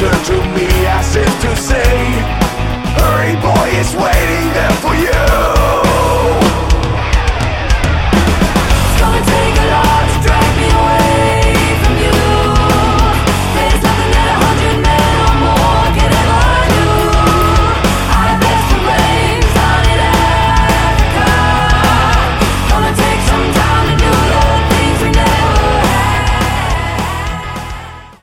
turned to me as if to say, hurry boy, it's waiting there for you.